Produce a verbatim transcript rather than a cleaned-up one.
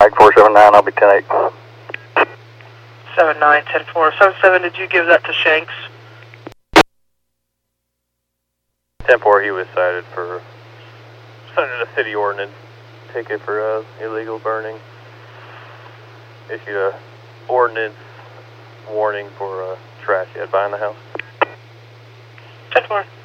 Mike four seven nine, I'll be ten eight. seven nine, ten four. seven seven, did you give that to Shanks? ten four, he was cited for sending a city ordinance ticket for uh, illegal burning. Issued a ordinance warning for uh, trash he had behind the house. ten four.